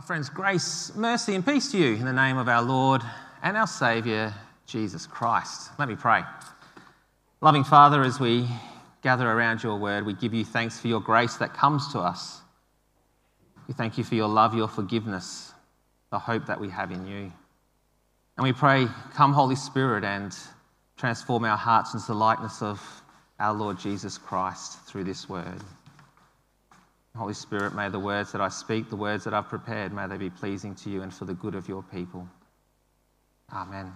friends, grace, mercy and peace to you in the name of our Lord and our Saviour, Jesus Christ. Let me pray. Loving Father, as we gather around your word, we give you thanks for your grace that comes to us. We thank you for your love, your forgiveness, the hope that we have in you. And we pray, come Holy Spirit and transform our hearts into the likeness of our Lord Jesus Christ through this word. Holy Spirit, may the words that I speak, the words that I've prepared, may they be pleasing to you and for the good of your people. Amen.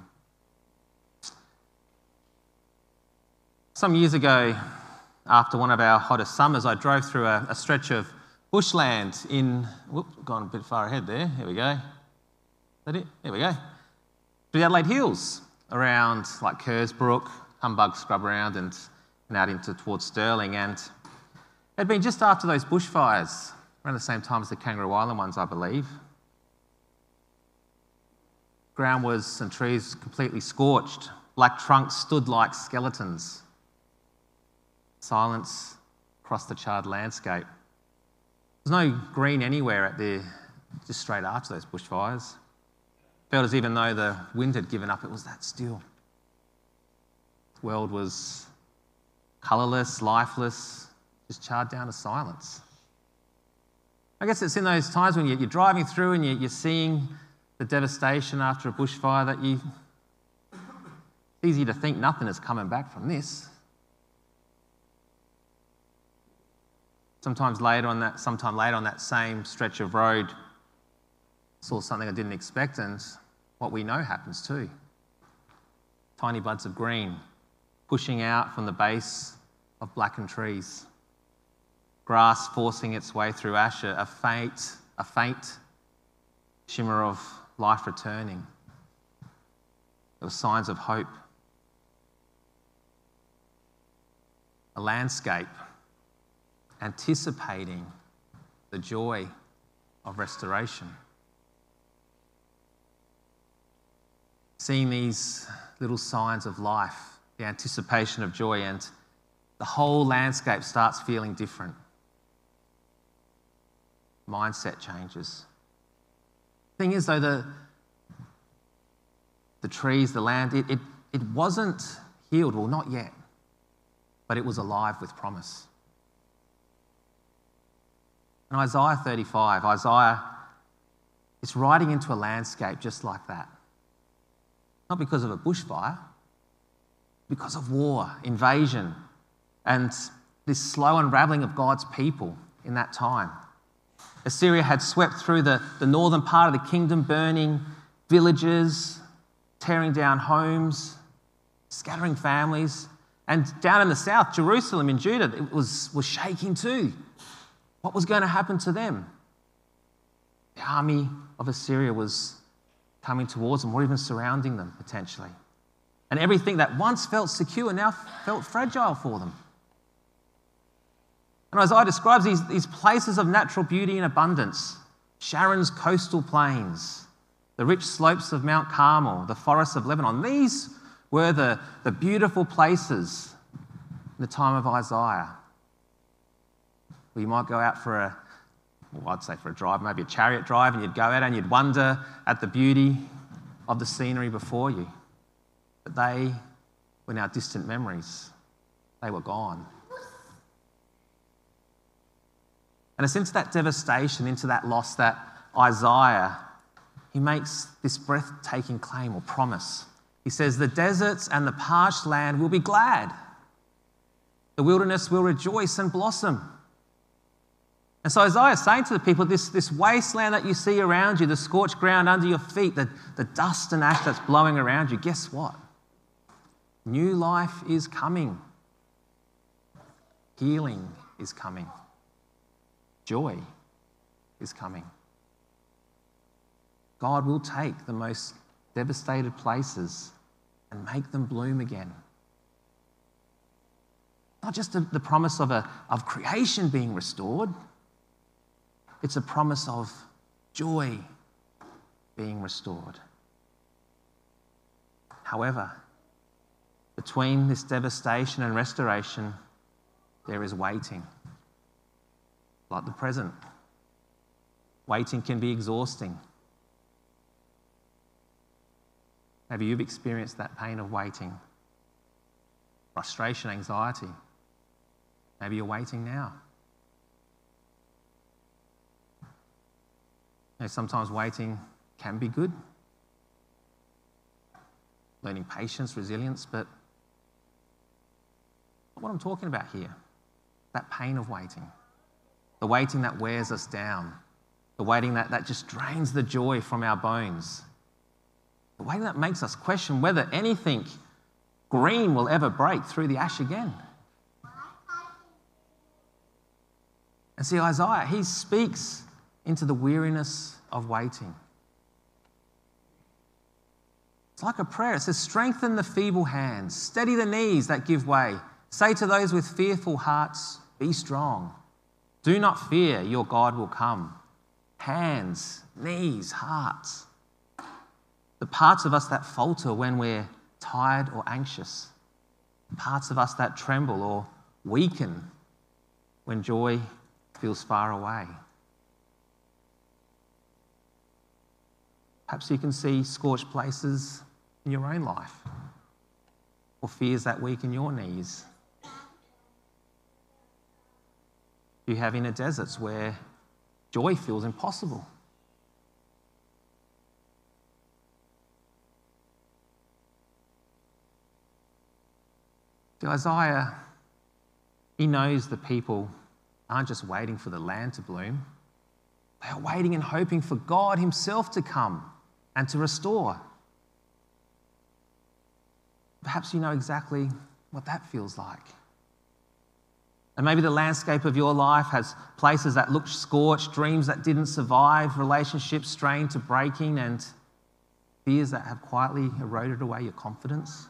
Some years ago, after one of our hottest summers, I drove through a stretch of bushland in, gone a bit far ahead there, here we go. Is that it? There we go. Through the Adelaide Hills, around like Kersbrook, Humbug Scrub Round and out into towards Stirling. And it had been just after those bushfires, around the same time as the Kangaroo Island ones, I believe. Ground was and trees completely scorched. Black trunks stood like skeletons. Silence across the charred landscape. There's no green anywhere just straight after those bushfires. Felt as even though the wind had given up, it was that still. The world was colourless, lifeless, just charred down to silence. I guess it's in those times when you're driving through and you're seeing the devastation after a bushfire that it's easy to think nothing is coming back from this. Sometime later on that same stretch of road, saw something I didn't expect, and what we know happens too. Tiny buds of green pushing out from the base of blackened trees. Grass forcing its way through ash, a faint shimmer of life returning. There were signs of hope. A landscape anticipating the joy of restoration. Seeing these little signs of life, the anticipation of joy, and the whole landscape starts feeling different. Mindset changes. Thing is, though, the trees, the land, it wasn't healed, well, not yet, but it was alive with promise. In Isaiah 35, Isaiah is riding into a landscape just like that. Not because of a bushfire, because of war, invasion, and this slow unravelling of God's people in that time. Assyria had swept through the northern part of the kingdom, burning villages, tearing down homes, scattering families. And down in the south, Jerusalem in Judah, it was shaking too. What was going to happen to them? The army of Assyria was coming towards them, or even surrounding them potentially. And everything that once felt secure now felt fragile for them. And Isaiah describes these places of natural beauty and abundance. Sharon's coastal plains, the rich slopes of Mount Carmel, the forests of Lebanon. These were the beautiful places in the time of Isaiah. Well, you might go out for a drive, maybe a chariot drive, and you'd go out and you'd wonder at the beauty of the scenery before you. But they were now distant memories. They were gone. And it's into that devastation, into that loss that Isaiah, he makes this breathtaking claim or promise. He says, the deserts and the parched land will be glad. The wilderness will rejoice and blossom. And so Isaiah is saying to the people, this wasteland that you see around you, the scorched ground under your feet, the dust and ash that's blowing around you, guess what? New life is coming. Healing is coming. Joy is coming. God will take the most devastated places and make them bloom again. Not just the promise of creation being restored, it's a promise of joy being restored. However, between this devastation and restoration, there is waiting. Like the present. Waiting can be exhausting. Maybe you've experienced that pain of waiting, frustration, anxiety. Maybe you're waiting now. Sometimes waiting can be good, learning patience, resilience, but what I'm talking about here, that pain of waiting, the waiting that wears us down, the waiting that just drains the joy from our bones, the waiting that makes us question whether anything green will ever break through the ash again. And see, Isaiah, he speaks into the weariness of waiting. It's like a prayer. It says, strengthen the feeble hands, steady the knees that give way. Say to those with fearful hearts, be strong. Do not fear, your God will come. Hands, knees, hearts. The parts of us that falter when we're tired or anxious. Parts of us that tremble or weaken when joy feels far away. Perhaps you can see scorched places in your own life, or fears that weaken your knees. You have inner deserts where joy feels impossible. Isaiah, he knows the people aren't just waiting for the land to bloom. They are waiting and hoping for God himself to come and to restore. Perhaps you know exactly what that feels like. And maybe the landscape of your life has places that looked scorched, dreams that didn't survive, relationships strained to breaking, and fears that have quietly eroded away your confidence.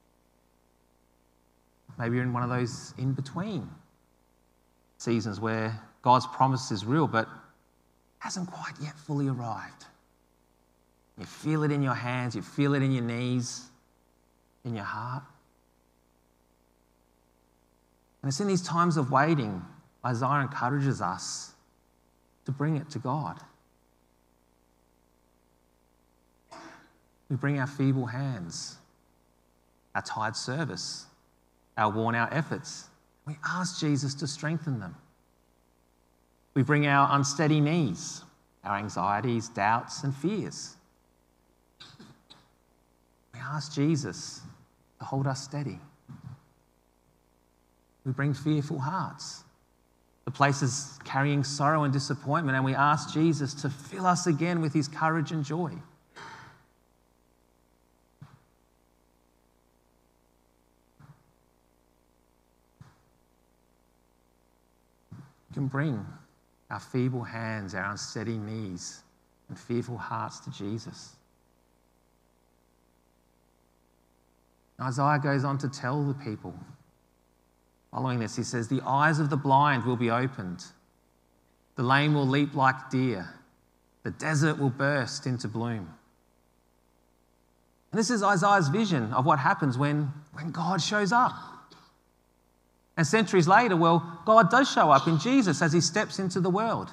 Maybe you're in one of those in-between seasons where God's promise is real but hasn't quite yet fully arrived. You feel it in your hands, you feel it in your knees, in your heart. And it's in these times of waiting, Isaiah encourages us to bring it to God. We bring our feeble hands, our tired service, our worn-out efforts. We ask Jesus to strengthen them. We bring our unsteady knees, our anxieties, doubts, and fears. We ask Jesus to hold us steady. We bring fearful hearts, the places carrying sorrow and disappointment, and we ask Jesus to fill us again with his courage and joy. We can bring our feeble hands, our unsteady knees, and fearful hearts to Jesus. Isaiah goes on to tell the people, following this, he says, the eyes of the blind will be opened. The lame will leap like deer. The desert will burst into bloom. And this is Isaiah's vision of what happens when God shows up. And centuries later, God does show up in Jesus as he steps into the world.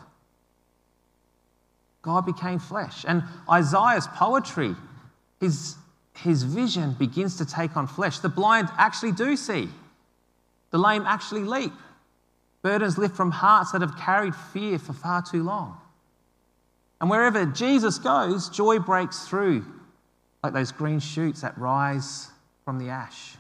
God became flesh. And Isaiah's poetry, his vision begins to take on flesh. The blind actually do see. The lame actually leap. Burdens lift from hearts that have carried fear for far too long. And wherever Jesus goes, joy breaks through like those green shoots that rise from the ash.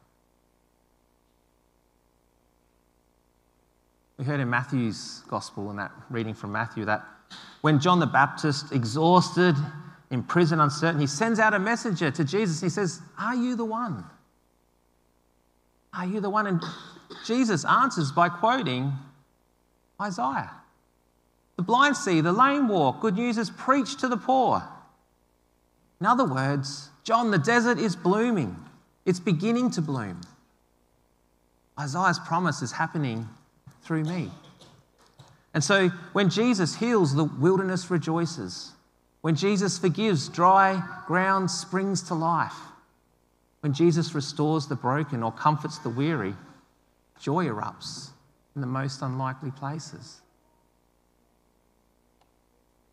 We heard in Matthew's gospel, in that reading from Matthew, that when John the Baptist, exhausted, in prison, uncertain, he sends out a messenger to Jesus. He says, are you the one? Are you the one? And Jesus answers by quoting Isaiah. The blind see, the lame walk, good news is preached to the poor. In other words, John, the desert is blooming. It's beginning to bloom. Isaiah's promise is happening through me. And so when Jesus heals, the wilderness rejoices. When Jesus forgives, dry ground springs to life. When Jesus restores the broken or comforts the weary, joy erupts in the most unlikely places.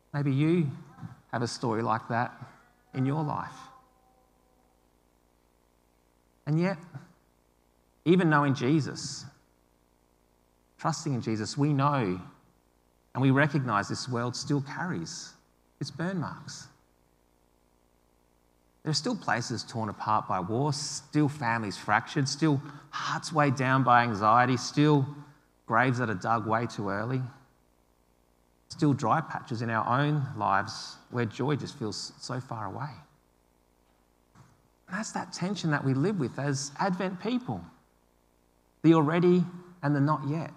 Maybe you have a story like that in your life. And yet, even knowing Jesus, trusting in Jesus, we know and we recognise this world still carries its burn marks. There are still places torn apart by war, still families fractured, still hearts weighed down by anxiety, still graves that are dug way too early, still dry patches in our own lives where joy just feels so far away. And that's that tension that we live with as Advent people, the already and the not yet.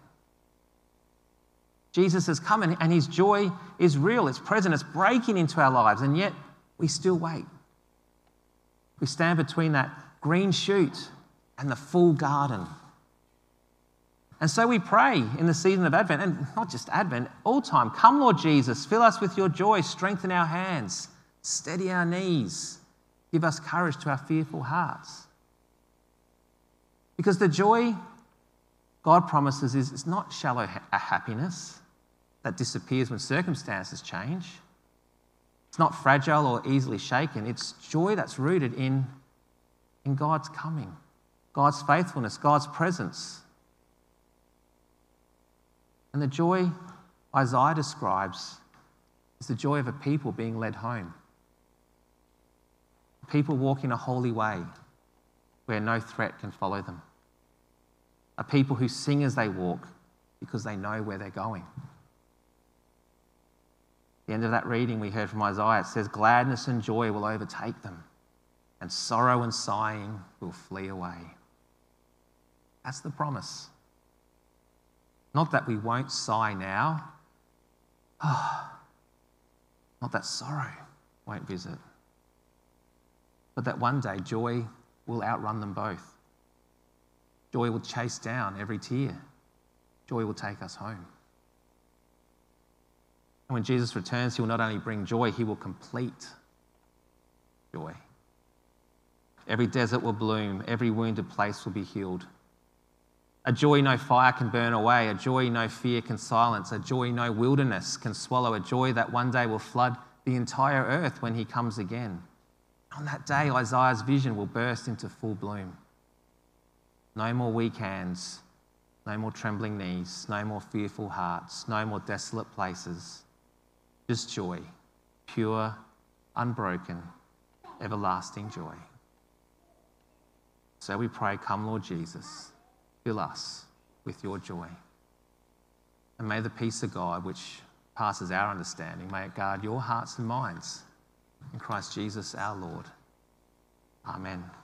Jesus has come and his joy is real, it's present, it's breaking into our lives, and yet we still wait. We stand between that green shoot and the full garden. And so we pray in the season of Advent, and not just Advent, all time. Come, Lord Jesus, fill us with your joy, strengthen our hands, steady our knees, give us courage to our fearful hearts. Because the joy God promises is not shallow happiness that disappears when circumstances change. It's not fragile or easily shaken. It's joy that's rooted in God's coming, God's faithfulness, God's presence. And the joy Isaiah describes is the joy of a people being led home. People walking a holy way where no threat can follow them. A people who sing as they walk because they know where they're going. At the end of that reading we heard from Isaiah, it says, gladness and joy will overtake them, and sorrow and sighing will flee away. That's the promise. Not that we won't sigh now. Not that sorrow won't visit. But that one day joy will outrun them both. Joy will chase down every tear. Joy will take us home. And when Jesus returns, he will not only bring joy, he will complete joy. Every desert will bloom, every wounded place will be healed. A joy no fire can burn away, a joy no fear can silence, a joy no wilderness can swallow, a joy that one day will flood the entire earth when he comes again. On that day, Isaiah's vision will burst into full bloom. No more weak hands, no more trembling knees, no more fearful hearts, no more desolate places. Just joy, pure, unbroken, everlasting joy. So we pray, come Lord Jesus, fill us with your joy. And may the peace of God, which passes our understanding, may it guard your hearts and minds. In Christ Jesus our Lord. Amen.